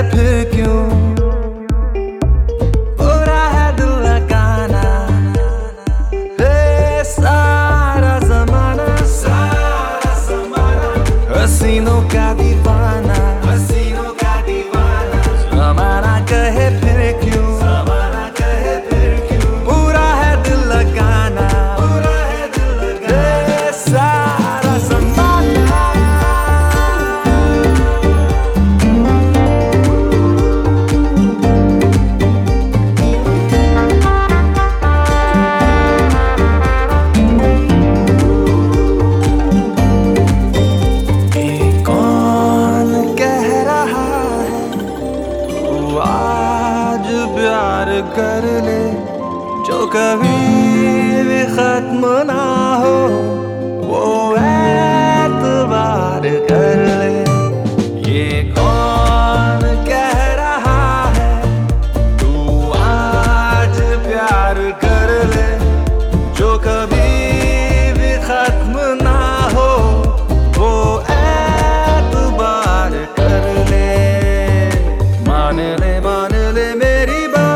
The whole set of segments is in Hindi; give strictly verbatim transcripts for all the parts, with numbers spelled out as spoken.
फिर क्यों बुरा है दिल लगाना। हे सारा जमाना सारा जमाना हसीनों का दीवाना हसीनों का दीवाना। जमाना कहे फिर क्यों जमाना कहे फिर क्यों बुरा है दिल लगाना बुरा है दिल लगाना। हे सारा जमाना प्यार कर ले जो कभी भी खत्म ना हो वो एतबार कर ले। ये कौन कह रहा है तू आज प्यार कर ले जो कभी भी खत्म ना हो वो एतबार कर ले। मान ले मान ले मेरी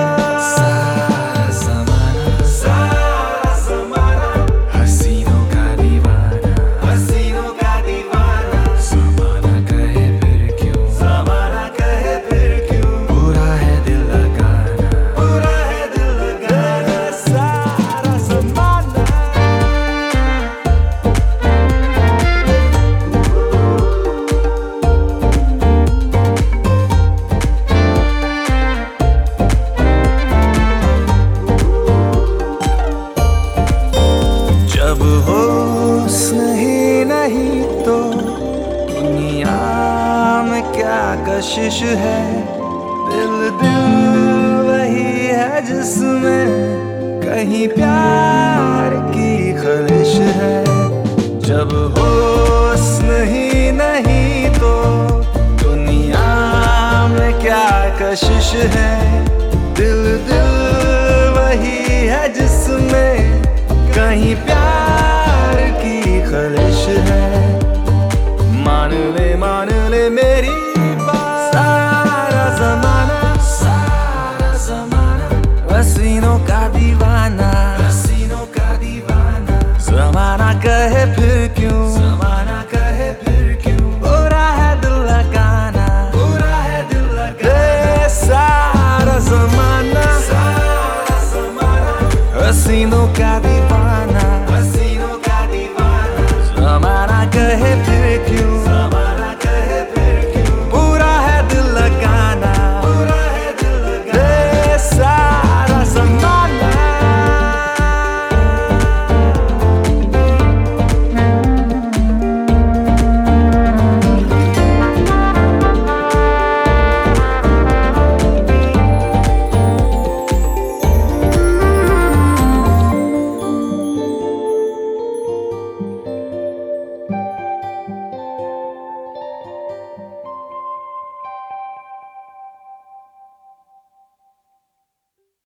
जब होश नहीं नहीं तो दुनिया में क्या कशिश है। दिल दिल वही है जिसमें कहीं प्यार की खलिश है। जब होश नहीं नहीं तो दुनिया में क्या कशिश है। दिल दिल वही है जिसमें कहीं प्यार की खलिश है। मान ले मान ले मेरी बात सारा जमाना सारा जमाना हसीनों का